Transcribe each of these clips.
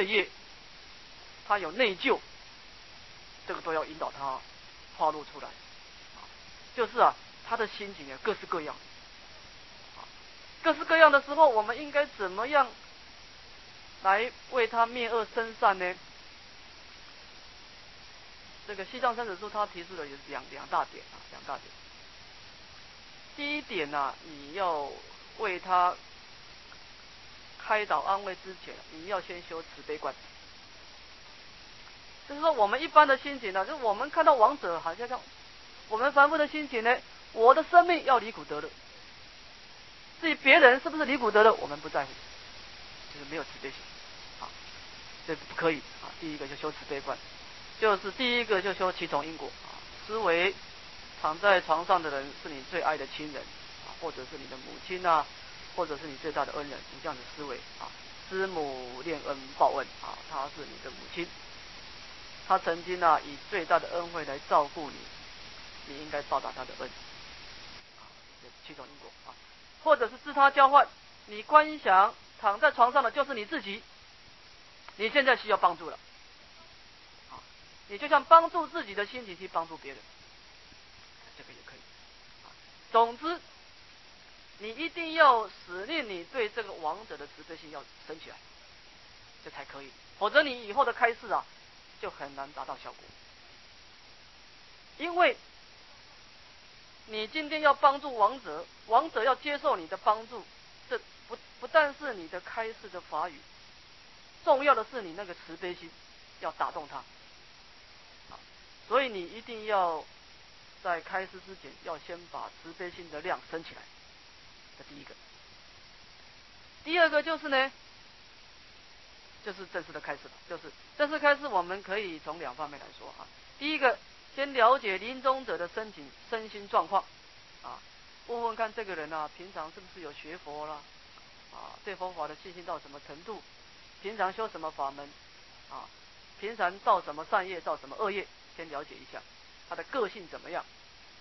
业，他有内疚，这个都要引导他发露出来。就是他的心情各式各样。各式各样的时候，我们应该怎么样来为他灭恶生善呢？这个《西藏生死书》他提出的有两大点。第一点你要为他开导安慰之前，你要先修慈悲观。就是说，我们一般的心情就是我们看到亡者，好像我们凡夫的心情呢，我的生命要离苦得乐。至于别人是不是离苦得乐，我们不在乎，就是没有慈悲心。这不可以。第一个就修慈悲观，就是第一个就修七重因果。思维躺在床上的人是你最爱的亲人，或者是你的母亲或者是你最大的恩人，你这样子思维知母恋恩报恩她是你的母亲，她曾经以最大的恩惠来照顾你，你应该报答她的恩。七种因果或者是自他交换，你观想躺在床上的就是你自己，你现在需要帮助了，你就像帮助自己的心情去帮助别人，这个也可以。总之，你一定要使令你对这个亡者的慈悲心要升起来，这才可以，否则你以后的开示就很难达到效果。因为你今天要帮助亡者，亡者要接受你的帮助，这不但是你的开示的法语，重要的是你那个慈悲心要打动他。所以你一定要在开示之前，要先把慈悲心的量升起来，这第一个。第二个就是呢，就是正式的开示了，就是正式开示，我们可以从两方面来说第一个，先了解临终者的身心状况问问看这个人平常是不是有学佛啦对佛法的信心到什么程度，平常修什么法门平常造什么善业，造什么恶业，先了解一下他的个性怎么样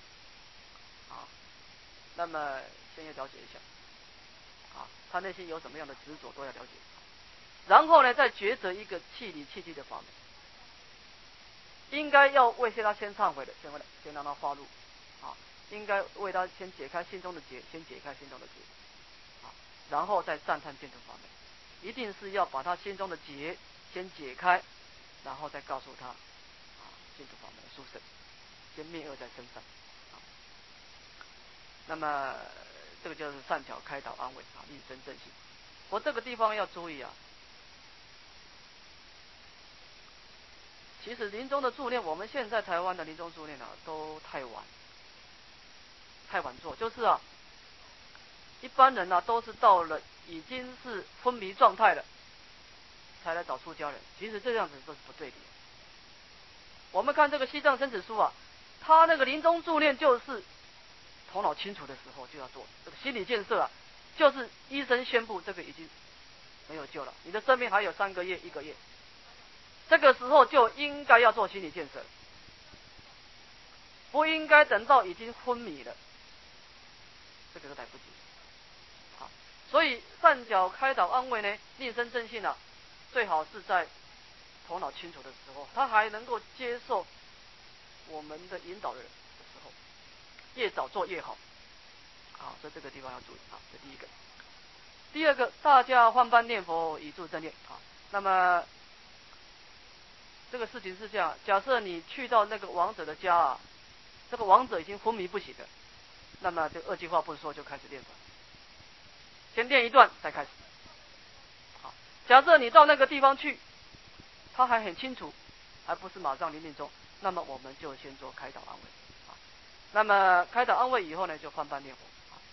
那么先要了解一下他内心有什么样的执着都要了解，然后呢再抉择一个契理契机的法门。应该要为他先忏悔的，先让他发怒应该为他先解开心中的结，先解开心中的结然后再赞叹净土法门。一定是要把他心中的结先解开，然后再告诉他净土法门的殊胜，先灭恶再生善那么这个就是善巧开导安慰令生正信。我这个地方要注意其实临终的助念，我们现在台湾的临终助念都太晚做，就是一般人都是到了已经是昏迷状态了才来找出家人，其实这样子都是不对的。我们看这个西藏生死书他那个临终助念就是头脑清楚的时候就要做这个心理建设就是医生宣布这个已经没有救了，你的生命还有3个月1个月，这个时候就应该要做心理建设，不应该等到已经昏迷了，这个都来不及所以善巧开导安慰呢，令生正信最好是在头脑清楚的时候，他还能够接受我们的引导的时候，越早做越好所以这个地方要注意这第一个。第二个，大家换班念佛以助正念那么这个事情是这样，假设你去到那个亡者的家这个亡者已经昏迷不醒了，那么这二句话不说就开始念佛，先念一段再开始假设你到那个地方去，他还很清楚，还不是马上临命终，那么我们就先做开导安慰那么开导安慰以后呢，就换班念佛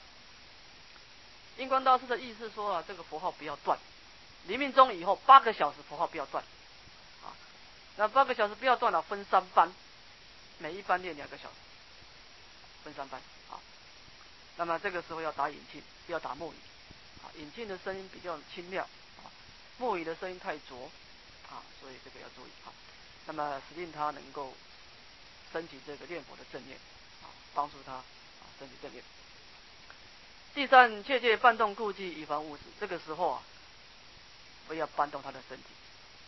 印光大师的意思说这个佛号不要断，临命终以后8个小时佛号不要断那8个小时不要断分3班，每一班念2个小时，分3班那么这个时候要打引磬，不要打木鱼引磬的声音比较清亮木鱼的声音太浊所以这个要注意那么使令他能够升起这个念佛的正念帮助他升起正念。第三，切切搬动顾忌，以防误事。这个时候不要搬动他的身体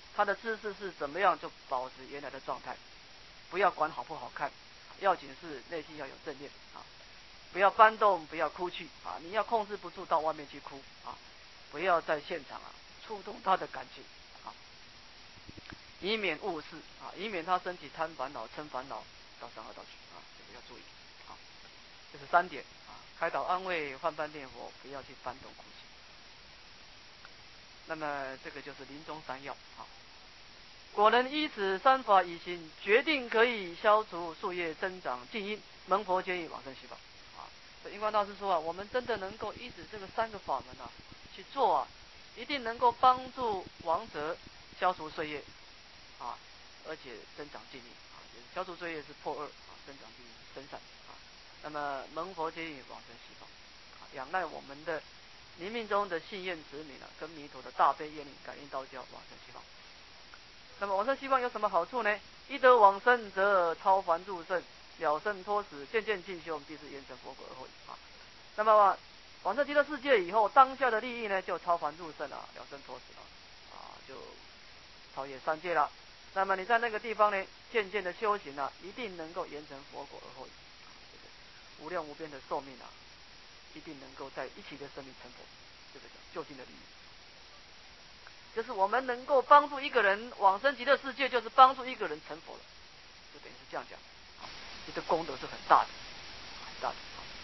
他的姿势是怎么样就保持原来的状态，不要管好不好看，要紧是内心要有正念啊，不要搬动，不要哭泣啊，你要控制不住到外面去哭啊，不要在现场触动他的感情啊，以免误事啊，以免他身体贪烦恼、嗔烦恼到伤害到去啊，这个要注意啊。这是3点啊，开导安慰、换班念佛，不要去搬动哭泣。那么这个就是临终3要啊。果能依此3法以行，决定可以消除树叶增长静因，蒙佛接引往生西方啊。这印光大师说啊，我们真的能够依止这个3个法门去做一定能够帮助亡者消除罪业啊，而且增长静因啊，消除罪业是破2啊，增长静因生善啊。那么蒙佛接引往生西方啊，仰赖我们的临命中的信愿子女跟弥陀的大悲愿力感应道交往生西方。那么往生西方有什么好处呢？一得往生则超凡入圣，了生脱死，渐渐进修，即是延成佛果而后已啊。那么往生极乐世界以后，当下的利益呢，就超凡入圣了生脱死就超越3界了。那么你在那个地方呢，渐渐的修行一定能够延成佛果而后已。无量无边的寿命一定能够在一起的生命成佛，这个叫究竟的利益。就是我们能够帮助一个人往生极乐世界，就是帮助一个人成佛了，就等于是这样讲你的功德是很大的，很大的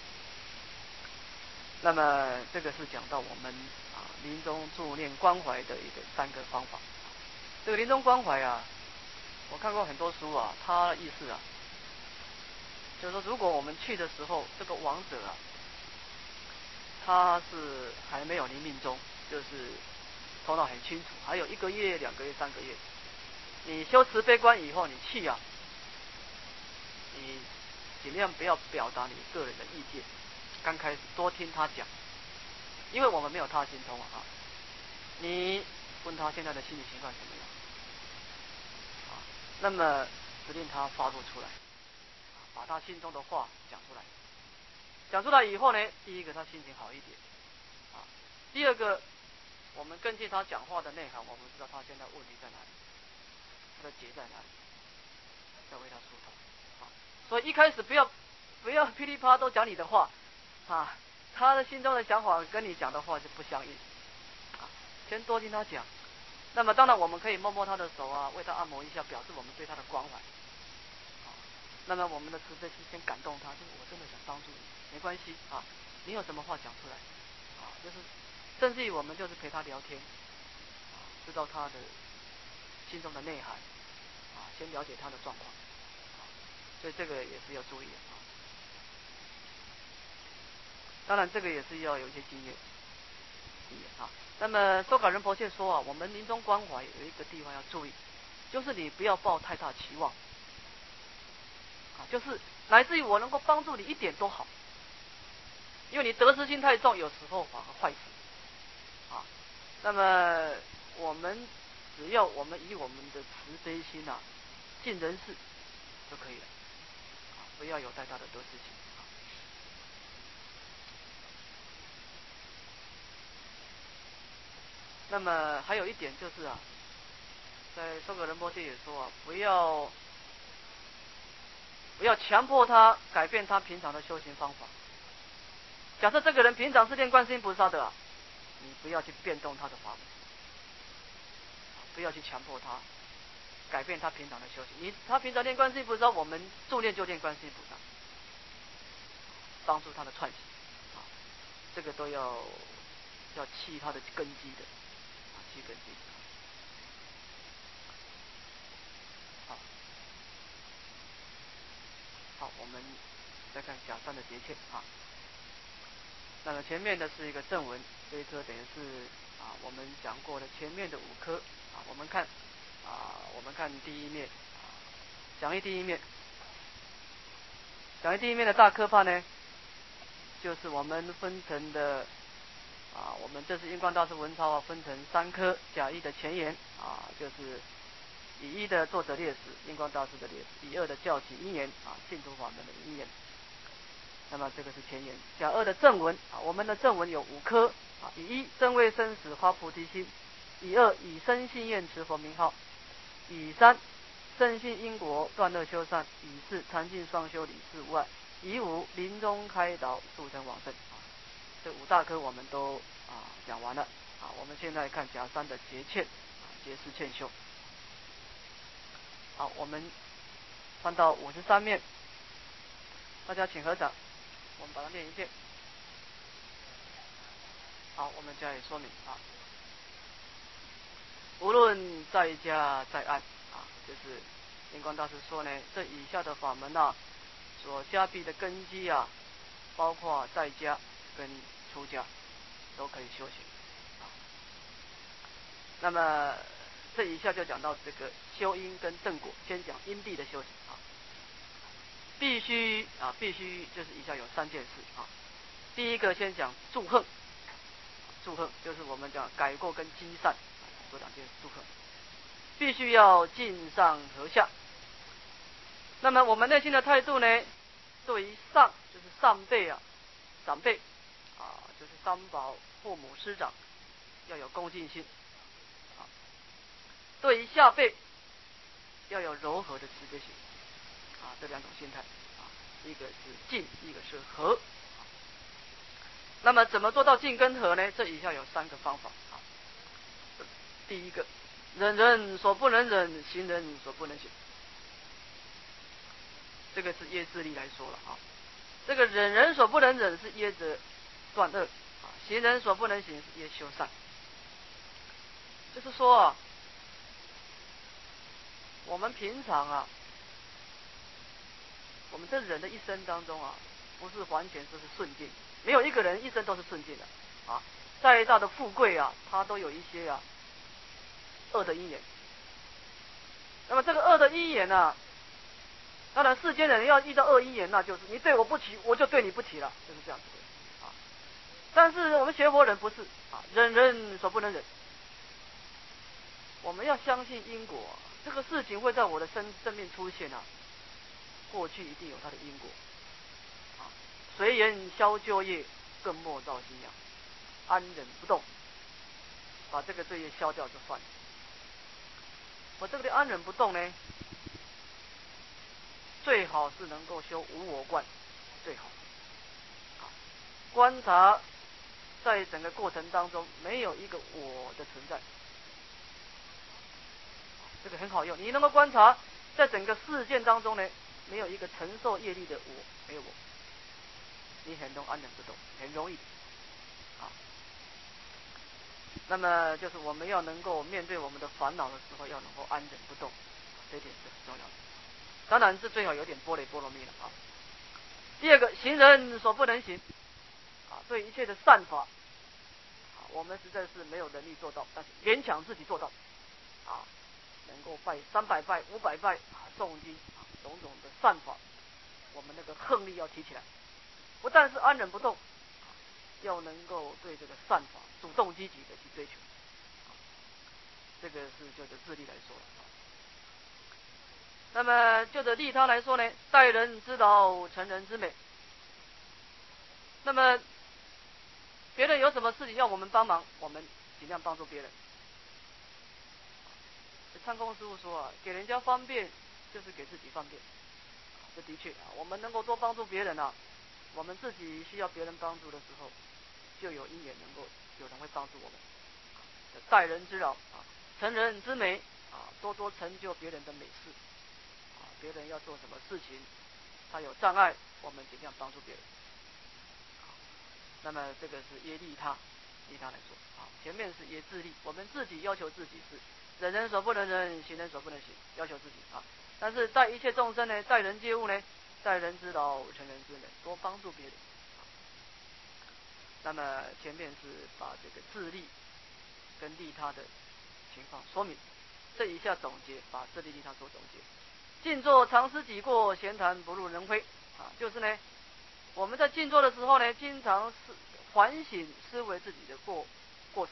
那么这个是讲到我们临终助念关怀的一个3个方法。这个临终关怀我看过很多书它的意思就是说，如果我们去的时候，这个亡者他是还没有临命终，就是头脑很清楚，还有1个月、2个月、3个月，你修慈悲观以后，你去你尽量不要表达你个人的意见，刚开始多听他讲，因为我们没有他心通你问他现在的心理情况怎么样那么指令他发作出来，把他心中的话讲出来。讲出来以后呢，第一个他心情好一点第二个我们根据他讲话的内涵，我们知道他现在问题在哪里，他的结在哪里，再为他疏通所以一开始不要噼里啪啦都讲你的话他的心中的想法跟你讲的话就不相应先多听他讲。那么当然我们可以摸摸他的手为他按摩一下，表示我们对他的关怀那么我们的慈悲心先感动他，就是我真的想帮助你，没关系你有什么话讲出来就是甚至于我们就是陪他聊天知道他的心中的内涵先了解他的状况所以这个也是要注意当然这个也是要有一些经验那么周卡仁婆切说我们临终关怀有一个地方要注意，就是你不要抱太大期望就是乃至于我能够帮助你一点都好，因为你得失心太重，有时候反而坏死那么我们只要我们以我们的慈悲心尽人事就可以了不要有太大的得失心那么还有一点就是在周格仁波切也说不要强迫他改变他平常的修行方法。假设这个人平常是念观世音菩萨的你不要去变动他的法门不要去强迫他改变他平常的修行。他平常念观世音菩萨，我们助念就念观世音菩萨，帮助他的串习这个都要弃他的根基的弃根基好，我们再看假善的节欠那么前面的是一个正文，这一科等于是我们讲过的前面的5科我们看第一面讲义第一面的大科判呢，就是我们分成的我们这是印光大师文钞分成3科，甲一的前言就是乙一的作者列史，印光大师的列史；乙2的教起因缘净土法门的因缘。那么这个是前言。甲2的正文我们的正文有5科乙一真为生死发菩提心， 以二，以身信愿持佛名号；以三，正信因果断恶修善；以四，禅净双修理事无碍；以五，临终开导速成往生。这五大科我们都讲完了。我们现在看甲三的结欠，结是欠修。好，我们翻到53面，大家请合掌，我们把它念一遍。好，我们加以说明无论在家在岸就是灵光大师说呢，这以下的法门所加庇的根基包括在家跟出家都可以修行那么这以下就讲到这个修因跟正果，先讲因地的修行必须就是以下有3件事第一个先讲祝贺，祝贺就是我们讲改过跟积善，这2件祝贺，必须要尽上和下。那么我们内心的态度呢，对于上就是上辈长辈就是三宝、父母、师长要有恭敬心对于下辈要有柔和的慈悲心这2种心态一个是敬，一个是和那么怎么做到敬跟和呢？这以下有3个方法第一个，忍人所不能忍，行人所不能行。这个是业自力来说了这个忍人所不能忍是业着断恶行人所不能行是业修善。就是说我们平常我们这人的一生当中不是完全都是顺境，没有一个人一生都是顺境的再大的富贵他都有一些恶的因缘。那么这个恶的因缘当然世间人要遇到恶因缘，那就是你对我不起，我就对你不起了，就是这样子的但是我们学佛人不是忍人所不能忍，我们要相信因果这个事情会在我的生命出现过去一定有它的因果随缘消旧业，更莫造新养，安忍不动，把这个罪业消掉就算了。我这个的安忍不动呢，最好是能够修无我观，最好观察在整个过程当中没有一个我的存在，这个很好用。你能够观察在整个事件当中呢，没有一个承受业力的我，没有我，你很容易安忍不动，很容易那么就是我们要能够面对我们的烦恼的时候，要能够安忍不动，这一点是很重要的。当然是最好有点般若波罗蜜了第二个，行人所不能行对一切的善法我们实在是没有能力做到，但是勉强自己做到能够拜300拜、500拜诵经种种的善法，我们那个恨力要提起来，不但是安忍不动要能够对这个善法主动积极的去追求这个是就着自力来说了那么就着利他来说呢，待人之道，成人之美。那么别人有什么事情要我们帮忙，我们尽量帮助别人。参公师傅说给人家方便就是给自己方便这的确我们能够多帮助别人我们自己需要别人帮助的时候，就有因缘能够有人会帮助我们待人之饶成人之美多多成就别人的美事别人要做什么事情他有障碍，我们尽量帮助别人那么这个是业利他来说前面是业自利，我们自己要求自己是忍人所不能忍，行人所不能行，要求自己但是待一切众生呢，待人接物呢，待人之道，成人之美，多帮助别人那么前面是把这个自利跟利他的情况说明，这一下总结，把自利利他做总结。静坐常思己过，闲谈不入人非就是呢我们在静坐的时候呢，经常是反省思维自己的过失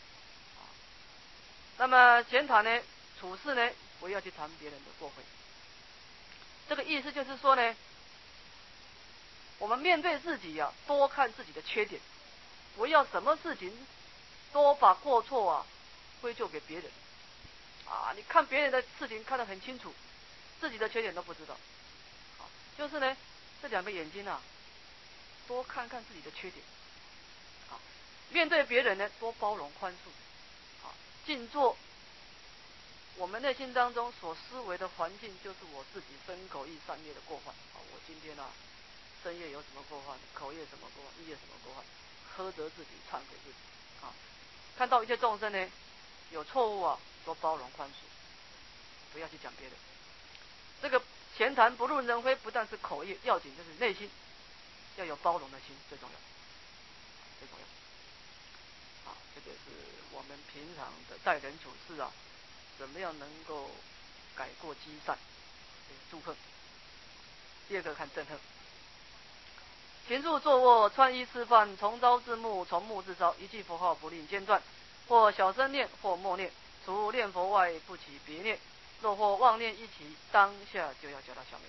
那么闲谈呢，处事呢，不要去谈别人的过失。这个意思就是说呢，我们面对自己多看自己的缺点，不要什么事情都把过错归咎给别人。你看别人的事情看得很清楚，自己的缺点都不知道。就是呢，这两个眼睛多看看自己的缺点。面对别人呢，多包容宽恕。静坐，我们内心当中所思维的环境，就是我自己身口意三业的过患。我今天身业有什么过患，口业什么过患，意业什么过患，苛责自己，忏悔自己。看到一切众生呢有错误多包容宽恕，不要去讲别人。这个闲谈不论人非，不但是口业，要紧就是内心要有包容的心，最重要，最重要。这个是我们平常的待人处事怎么样能够改过积善，祝贺。第二个看憎恨。行住坐卧穿衣吃饭，从朝至暮，从暮至朝，一句佛号不令间断，或小声念，或默念，除念佛外，不起别念。若或妄念一起，当下就要叫它消灭。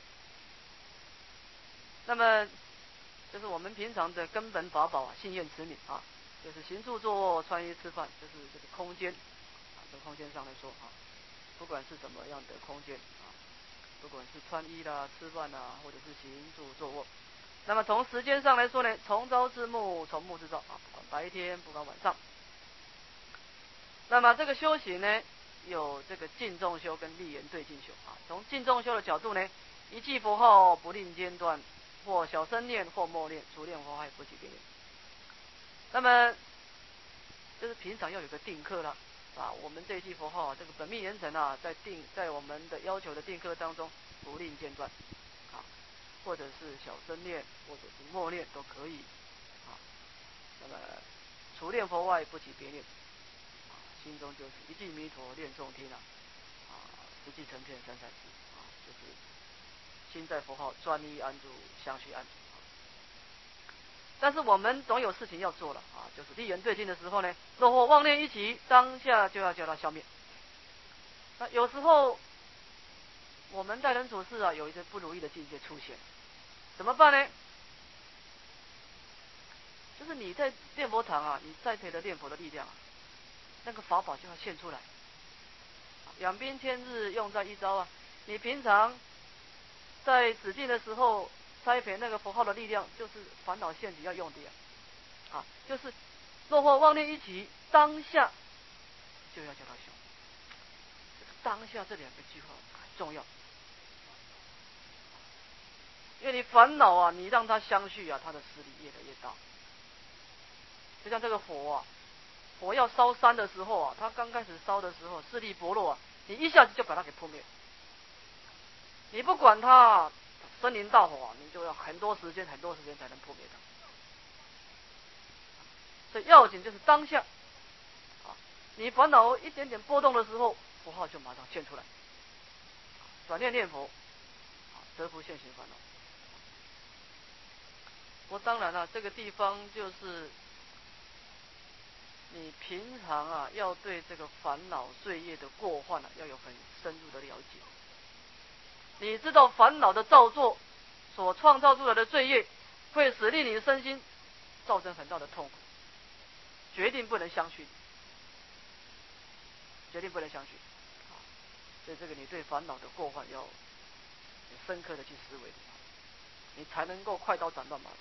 那么，这是我们平常的根本法宝信愿持名就是行住坐卧穿衣吃饭，就是这个空间这个空间上来说不管是什么样的空间不管是穿衣啦、吃饭啦，或者是行住坐卧。那么从时间上来说呢，从朝至暮，从暮至朝不管白天，不管晚上。那么这个修行呢，有这个静重修跟立言对境修从静重修的角度呢，一句佛号不令间断，或小声念，或默念，除念佛号不起别念。那么就是平常要有个定课了我们这一句佛号这个本命言承在我们的要求的定课当中不令间断或者是小声念，或者是默念都可以那么除念佛外，不起别念心中就是一句弥陀念众听实际成片三世就是心在佛号专一安住，相续安住。但是我们总有事情要做了就是立言对境的时候呢，若或妄念一起，当下就要叫它消灭。那有时候我们待人处事有一些不如意的境界出现，怎么办呢？就是你在念佛堂你栽培的念佛的力量那个法宝就要现出来。养兵千日，用在一朝你平常在止境的时候栽培那个佛号的力量，就是烦恼现起要用的就是若或妄念一起，当下就要叫它消。当下这两个句话很重要，因为你烦恼你让它相续它的势力越来越大。就像这个火要烧山的时候它刚开始烧的时候势力薄弱你一下子就把它给扑灭。你不管它森林大火你就要很多时间才能扑灭它。所以要紧就是当下你烦恼一点点波动的时候，佛号就马上现出来，转念念佛得福现行烦恼。当然这个地方就是你平常要对这个烦恼罪业的过患要有很深入的了解。你知道烦恼的造作所创造出来的罪业，会使令你身心造成很大的痛苦，决定不能相续，决定不能相续。所以这个你对烦恼的过患要深刻的去思维，你才能够快刀斩乱麻。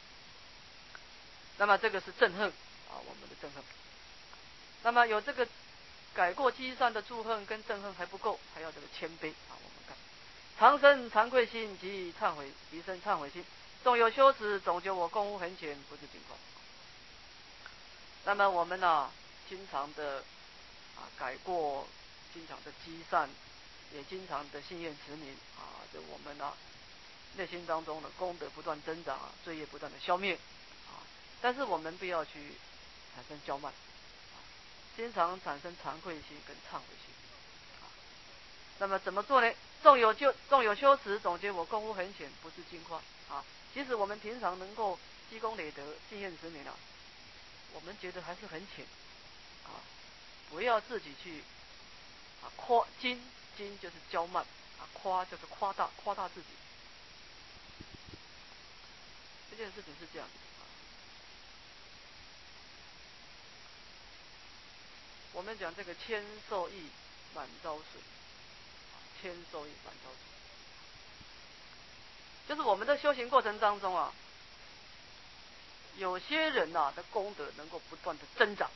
那么这个是憎恨我们的憎恨。那么有这个改过积善的祝恨跟憎恨还不够，还要这个谦卑我们看常生惭愧心及忏悔，提升忏悔心，纵有羞耻，总觉我功夫很浅，不是境况。那么我们经常的改过，经常的积善，也经常的信愿持名就我们内心当中的功德不断增长罪业不断的消灭但是我们不要去产生骄慢经常产生惭愧心跟忏悔心那么怎么做呢？纵有羞耻，总觉我功夫很浅，不是境况即使我们平常能够积功累德，信愿持名我们觉得还是很浅不要自己去夸矜就是骄慢夸就是夸大自己。这件事情是这样我们讲这个谦受益，满招损。谦受益，满招损，就是我们在修行过程当中啊，有些人的功德能够不断的增长，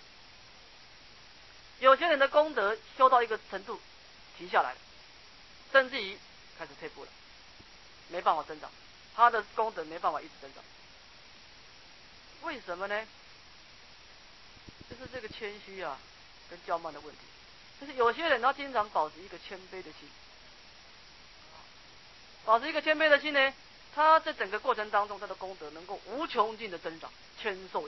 有些人的功德修到一个程度停下来了，甚至于开始退步了，没办法增长，他的功德没办法一直增长。为什么呢？就是这个谦虚啊跟骄慢的问题。就是有些人他经常保持一个谦卑的心，保持一个谦卑的心呢，他在整个过程当中他的功德能够无穷尽的增长，谦受益。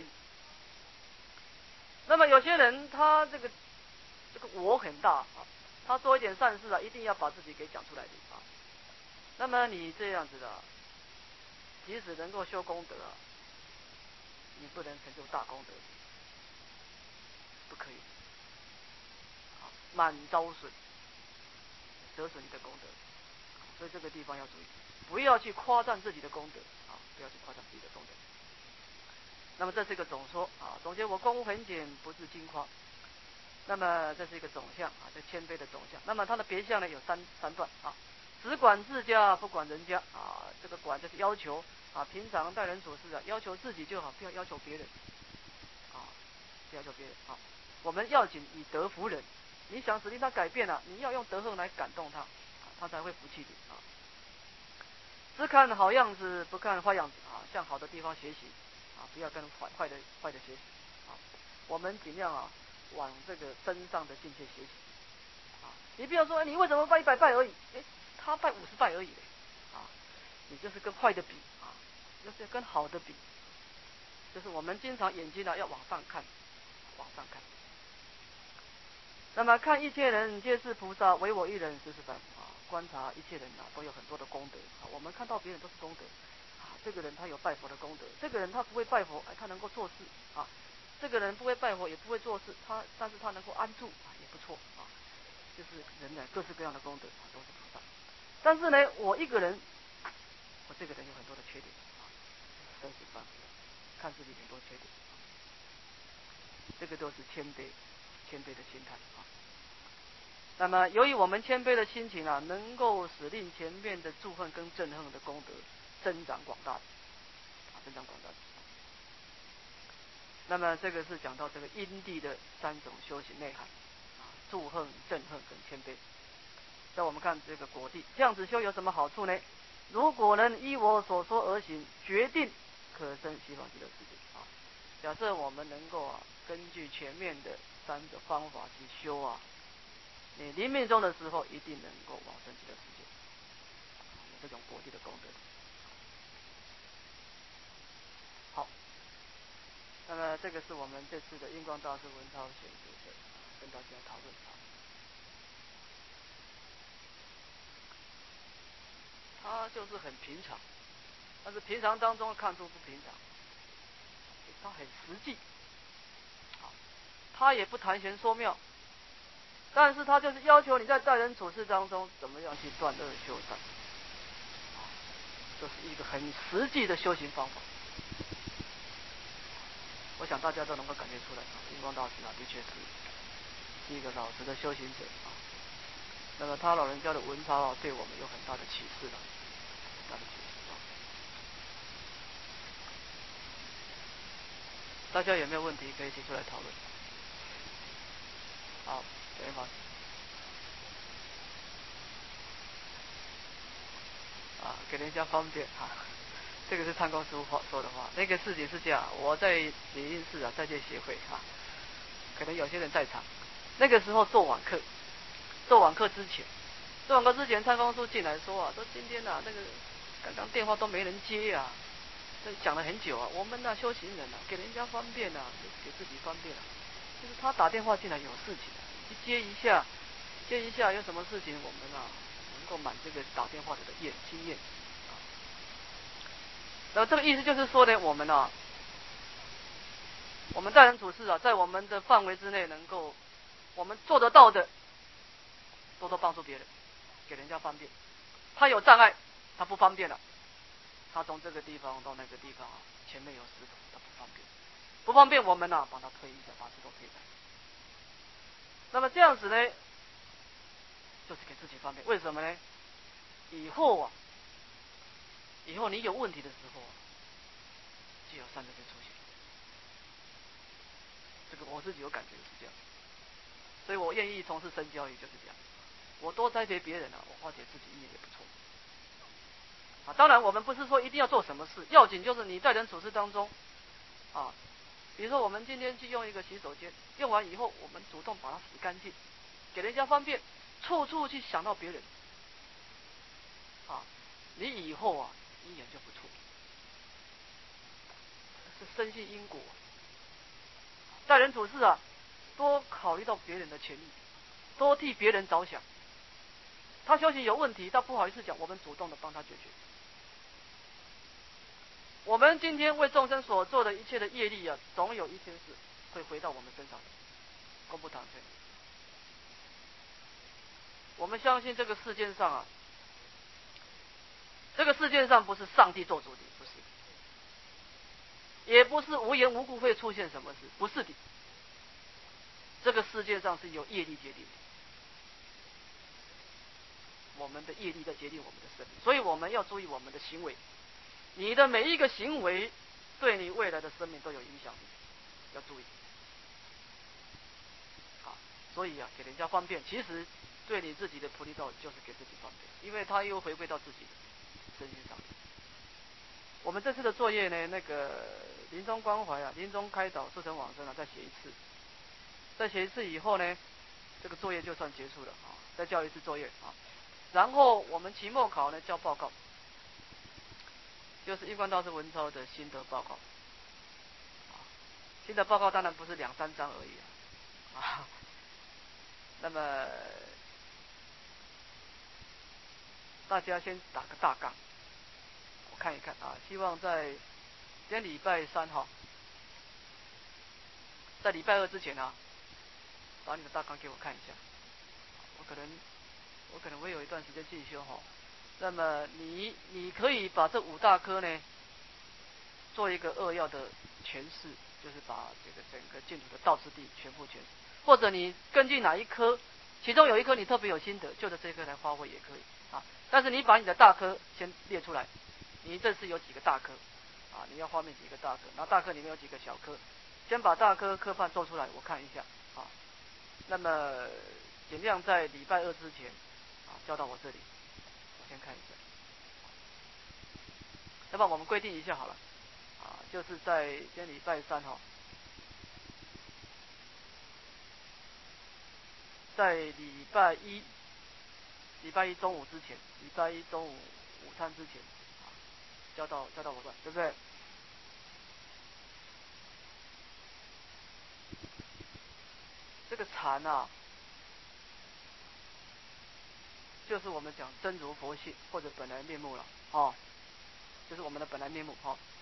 那么有些人他这个我很大啊，他做一点善事啊，一定要把自己给讲出来的啊。那么你这样子的，即使能够修功德啊，你不能成就大功德，不可以。满招损，折损你的功德，所以这个地方要注意，不要去夸赞自己的功德啊，不要去夸赞自己的功德。那么这是一个总说啊，总结我功夫很简，不是金夸。那么这是一个总相啊，这谦卑的总相。那么它的别相呢有三段啊，只管自家不管人家啊，这个管就是要求啊，平常待人处事啊，要求自己就好，不要要求别人啊，不要求别人啊。我们要紧以德服人。你想使令他改变了，你要用德行来感动他，他才会服气你啊。只看好样子，不看坏样子啊，向好的地方学习啊，不要跟坏的学习啊。我们尽量啊，往这个真上的境界学习啊。你不要说，你为什么拜100拜而已？他拜50拜而已啊。你就是跟坏的比啊，就是跟好的比，就是我们经常眼睛要往上看，往上看。那么看一切人皆是菩萨，唯我一人实是凡夫啊！观察一切人啊，都有很多的功德啊。我们看到别人都是功德啊，这个人他有拜佛的功德，这个人他不会拜佛，他能够做事啊。这个人不会拜佛，也不会做事，但是他能够安住啊，也不错啊。就是人呢，各式各样的功德啊，都是菩萨。但是呢，我一个人，我这个人有很多的缺点啊，都是凡夫，看自己很多缺点，这个都是谦卑的心态啊。那么，由于我们谦卑的心情啊，能够使令前面的祝恨跟憎恨的功德增长广大，增长广大。那么，这个是讲到这个因地的3种修行内涵啊，祝恨、憎恨跟谦卑。那我们看这个果地，这样子修有什么好处呢？如果能依我所说而行，决定可生西方极乐世界啊。假设我们能够根据前面的3个方法去修啊。你临命终的时候，一定能够往生极乐世界，有这种果地的功德。好，那么这个是我们这次的印光大师文超选读的，跟大家讨论。他就是很平常，但是平常当中看出不平常，他很实际，他也不谈玄说妙。但是他就是要求你在待人处事当中怎么样去断恶修善，这是一个很实际的修行方法。我想大家都能够感觉出来啊，印光大师啊，的确是一个老实的修行者啊。那么他老人家的文钞啊，对我们有很大的启示了，很大的启示啊。大家有没有问题可以提出来讨论？好，对吗？啊，给人家方便哈。这个是参公师傅说的话。那个事情是这样，我在灵隐寺啊，在这协会哈，可能有些人在场。那个时候做网课之前，参公师进来说啊，说今天啊，那个刚刚电话都没人接啊，这讲了很久啊。我们修行人啊，给人家方便啊，就是给自己方便啊。就是他打电话进来有事情，去接一下，有什么事情我们能够满这个打电话者的心愿。那么这个意思就是说呢，我们待人处事啊，在我们的范围之内，能够我们做得到的，多多帮助别人，给人家方便。他有障碍，他不方便了，他从这个地方到那个地方前面有石头，他不方便，我们帮他推一下，把石头推开。 那么这样子呢，就是给自己方便。为什么呢？以后你有问题的时候就有三个字出现。这个我自己有感觉是这样，所以我愿意从事身教育就是这样。我多栽培别人我化解自己业也不错。当然我们不是说一定要做什么事，要紧就是你待人处事当中比如说我们今天去用一个洗手间，用完以后我们主动把它洗干净，给人家方便，处处去想到别人你以后一眼就不错，是深信因果。待人处事多考虑到别人的权益，多替别人着想。他修行有问题，他不好意思讲，我们主动的帮他解决。我们今天为众生所做的一切的业力总有一天是会回到我们身上的，公布堂前。我们相信这个世界上这个世界上不是上帝做主的，不是，也不是无缘无故会出现什么事，不是的。这个世界上是由业力决定的，我们的业力在决定我们的生命，所以我们要注意我们的行为。你的每一个行为对你未来的生命都有影响力，要注意。所以给人家方便，其实对你自己的菩提道就是给自己方便，因为它又回归到自己的身心上。我们这次的作业呢，那个临终关怀临终开导、速成往生再写一次，再写一次以后呢，这个作业就算结束了再交一次作业然后我们期末考呢交报告，就是印光大师文钞的心得报告心得报告当然不是2-3张而已那么大家先打个大纲，我看一看希望在今天礼拜3在礼拜2之前把你的大纲给我看一下。我可能会有一段时间进修那么你可以把这5大科呢做一个扼要的诠释，就是把这个整个净土的道次第全部诠释，或者你根据哪一科，其中有一科你特别有心得，就着这一科来发挥也可以但是你把你的大科先列出来，你这次有几个大科你要画面几个大科，然后大科里面有几个小科，先把大科科范做出来，我看一下那么尽量在礼拜2之前交到我这里，我先看一下。那么我们规定一下好了就是在今天礼拜3在礼拜一中午之前，礼拜1中午午餐之前交到我这，对不对？这个禅就是我们讲真如佛性或者本来面目了就是我们的本来面目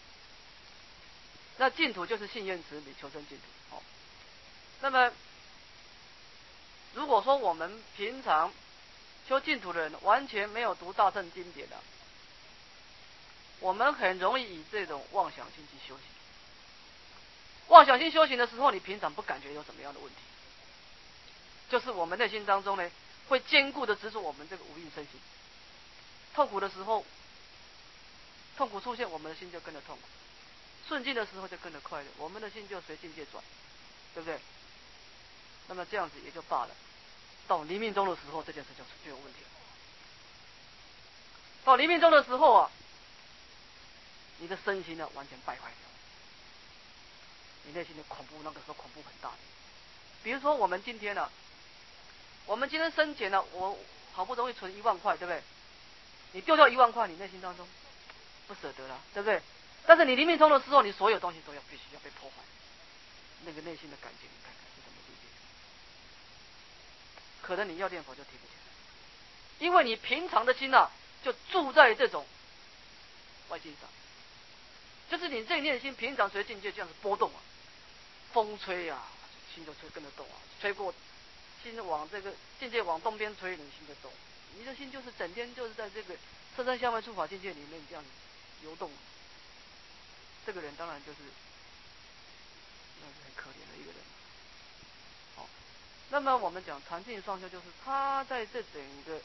那净土就是信愿持名求生净土那么如果说我们平常修净土的人完全没有读大乘经典我们很容易以这种妄想心去修行。妄想心修行的时候，你平常不感觉有什么样的问题，就是我们内心当中呢会坚固的执着我们这个无印身心。痛苦的时候，痛苦出现，我们的心就跟着痛苦；顺境的时候就跟着快乐，我们的心就随境界转，对不对？那么这样子也就罢了。到临命终的时候，这件事就有问题了。到临命终的时候你的身心完全败坏掉，你内心的恐怖那个时候恐怖很大的。比如说我们今天我们今天生前我好不容易存1万块，对不对？你丢掉1万块，你内心当中不舍得了，对不对？但是你临命终的时候，你所有东西都必须要被破坏，那个内心的感情，你看看是怎么理解？可能你要念佛就提不起来，因为你平常的心就住在这种外境上，就是你这念心平常随境界这样子波动风吹心就跟着动吹过心往这个境界往东边吹，你心就动，你的心就是整天就是在这个色身相位触法境界里面这样游动。这个人当然就是很可怜的一个人那么我们讲禅定双修，就是他在这整个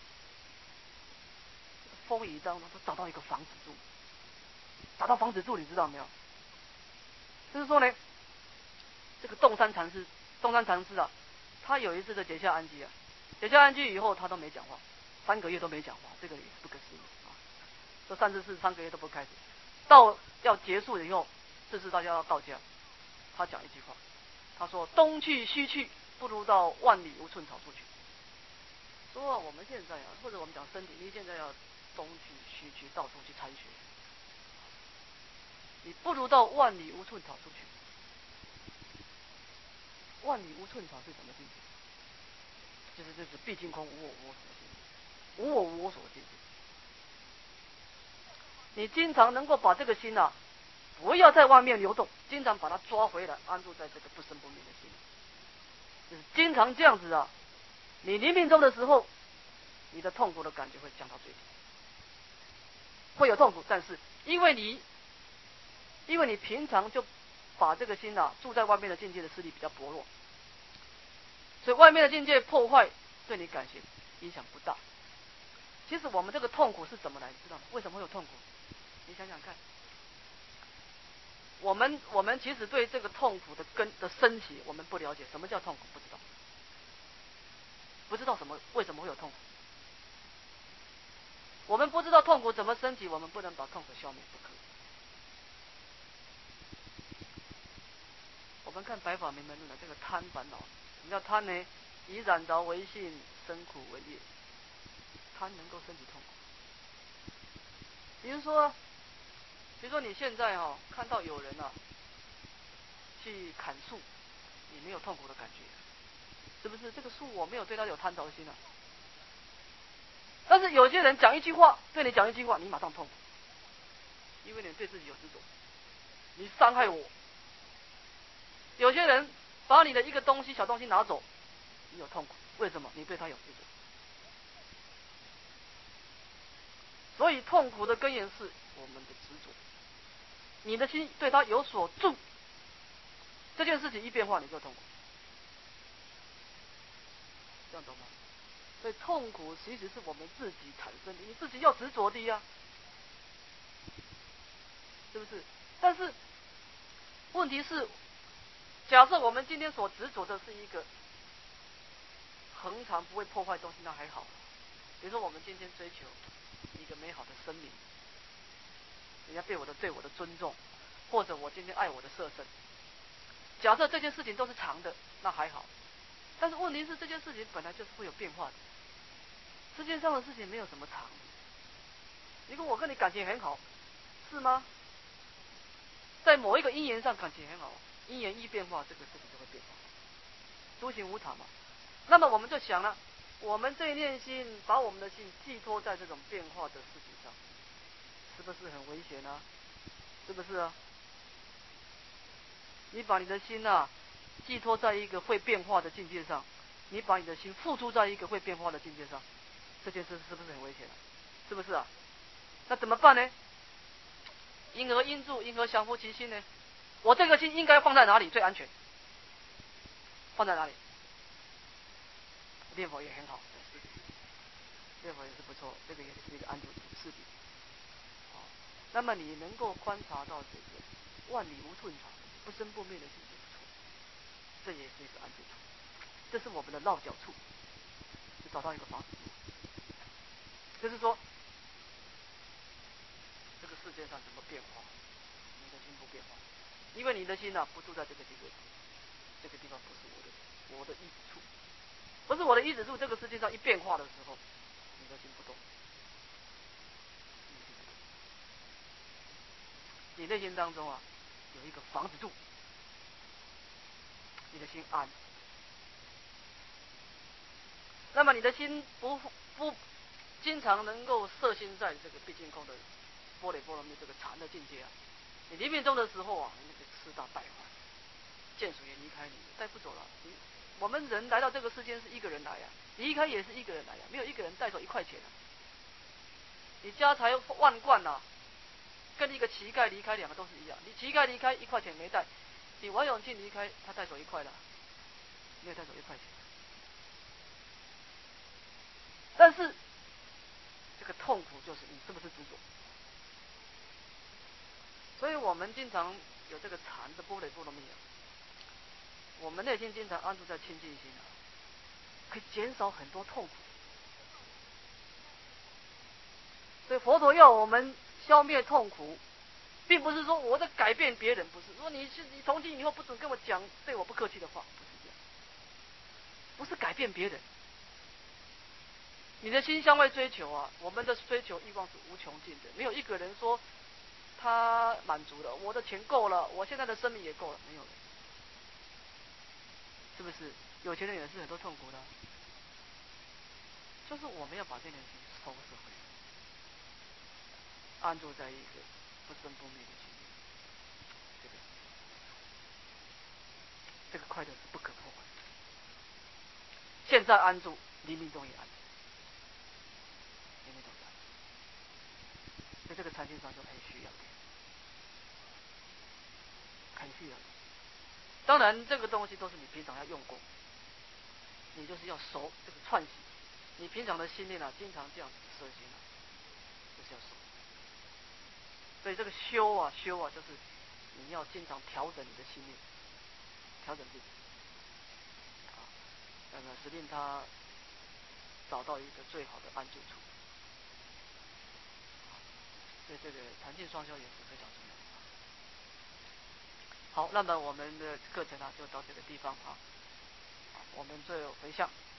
风雨当中，他找到一个房子住，找到房子住，你知道没有？就是说呢，这个洞山禅师啊，他有一次的结下安居啊，结下安居以后，他都没讲话，3个月都没讲话，这个也是不可思议啊。这3次3个月都不开始，到要结束以后，这次大家要到家，他讲一句话，他说：“东去西去，不如到万里无寸草处去。”说我们现在啊，或者我们讲身体，你现在要东去西去，到处去参学，你不如到万里无寸草处去。万里无寸草是什么境界？就是毕竟空，无我无我所境界，无我无我所境界。你经常能够把这个心啊，不要在外面流动，经常把它抓回来，安住在这个不生不灭的心，就是经常这样子啊。你临命终的时候，你的痛苦的感觉会降到最低，会有痛苦，但是因为你平常就把这个心啊住在外面的境界的势力比较薄弱，所以外面的境界破坏对你感觉影响不大。其实我们这个痛苦是怎么来，你知道吗？为什么会有痛苦？你想想看，我们其实对这个痛苦的根的升起，我们不了解，什么叫痛苦不知道，不知道为什么会有痛苦。我们不知道痛苦怎么升起，我们不能把痛苦消灭不可。我们看《白法明门论》的这个贪烦恼，什么叫贪呢？以染着为性，生苦为业。贪能够升起痛苦。比如说你现在看到有人去砍树，你没有痛苦的感觉，是不是？这个树我没有对他有贪着心啊。但是有些人讲一句话，对你讲一句话，你马上痛苦，因为你对自己有执着，你伤害我。有些人把你的一个东西小东西拿走，你有痛苦，为什么？你对他有执着。所以痛苦的根源是我们的执着。你的心对他有所住，这件事情一变化，你就痛苦，这样懂吗？所以痛苦其实是我们自己产生的，你自己要执着的呀，是不是？但是问题是，假设我们今天所执着的是一个恒常不会破坏东西，那还好。比如说我们今天追求一个美好的生命，人家对我的尊重，或者我今天爱我的色身，假设这件事情都是长的，那还好。但是问题是，这件事情本来就是会有变化的。世界上的事情没有什么长。如果我跟你感情很好，是吗？在某一个因缘上感情很好，因缘一变化，这个事情就会变化。诸行无常嘛。那么我们就想了，我们这一念心，把我们的心寄托在这种变化的事情上，是不是很危险啊？是不是啊？你把你的心寄托在一个会变化的境界上，你把你的心付出在一个会变化的境界上，这件事是不是很危险？是不是啊？那怎么办呢？因何因助，因何降伏其心呢？我这个心应该放在哪里最安全？放在哪里？念佛也很好，念佛也是不错，这个也是一个安住处次第。那么你能够观察到这个万里无寸草，不生不灭的境界不错，这也是一个安住处。这是我们的落脚处，就找到一个房子。就是说，这个世界上怎么变化，你的心不变化，因为你的心不住在这个地方，这个地方不是我的依止处，不是我的依止处。这个世界上一变化的时候，你的心不动，你内心当中有一个房子住，你的心安。那么你的心不经常能够摄心在这个毕竟空的般若波罗蜜这个禅的境界你临命终的时候那个四大败坏，剑属也离开你，带不走了。我们人来到这个世间是一个人来离开也是一个人来没有一个人带走1块钱你家财万贯跟一个乞丐离开2个都是一样。你乞丐离开1块钱没带，你王永庆离开他带走1块了，没有带走1块钱。 但是这个痛苦就是你是不是执着？所以我们经常有这个禅的般若波罗蜜啊，我们内心经常安住在清净心啊，可以减少很多痛苦。所以佛陀要我们消灭痛苦，并不是说我在改变别人，不是说你从今以后不准跟我讲对我不客气的话，不是这样，不是改变别人。你的心向外追求啊，我们的追求欲望是无穷尽的，没有一个人说他满足了，我的钱够了，我现在的生命也够了，没有人，是不是？有钱人也是很多痛苦的，就是我们要把这件事情收拾回来，安住在一个不生不灭的心里，这个快乐是不可破坏的。现在安住，黎明中也安住，黎明中也安住，所以这个禅心上就很需要的，很需要的。当然，这个东西都是你平常要用功，你就是要熟这个串习。你平常的心念啊，经常这样子摄心啊，就是要熟。所以这个修啊，就是你要经常调整你的心念，调整自己。啊，那么使令他找到一个最好的安住处。所以这个禅净双修也是非常重要的。好，那么我们的课程啊就到这个地方啊，我们最后回向。